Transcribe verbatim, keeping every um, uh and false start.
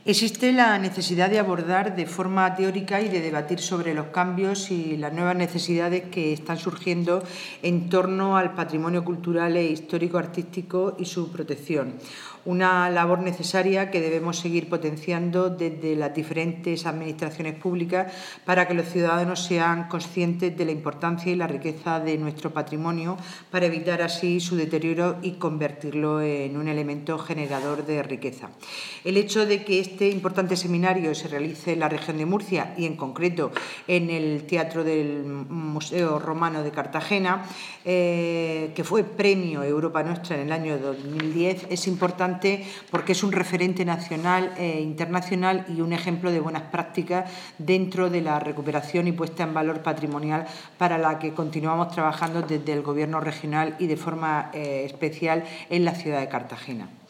Existe la necesidad de abordar de forma teórica y de debatir sobre los cambios y las nuevas necesidades que están surgiendo en torno al patrimonio cultural e histórico-artístico y su protección. Una labor necesaria que debemos seguir potenciando desde las diferentes administraciones públicas para que los ciudadanos sean conscientes de la importancia y la riqueza de nuestro patrimonio, para evitar así su deterioro y convertirlo en un elemento generador de riqueza. El hecho de que este importante seminario se realice en la región de Murcia y en concreto en el Teatro del Museo Romano de Cartagena, eh, que fue Premio Europa Nostra en el año dos mil diez, es importante porque es un referente nacional e internacional y un ejemplo de buenas prácticas dentro de la recuperación y puesta en valor patrimonial, para la que continuamos trabajando desde el Gobierno regional y de forma eh, especial en la ciudad de Cartagena.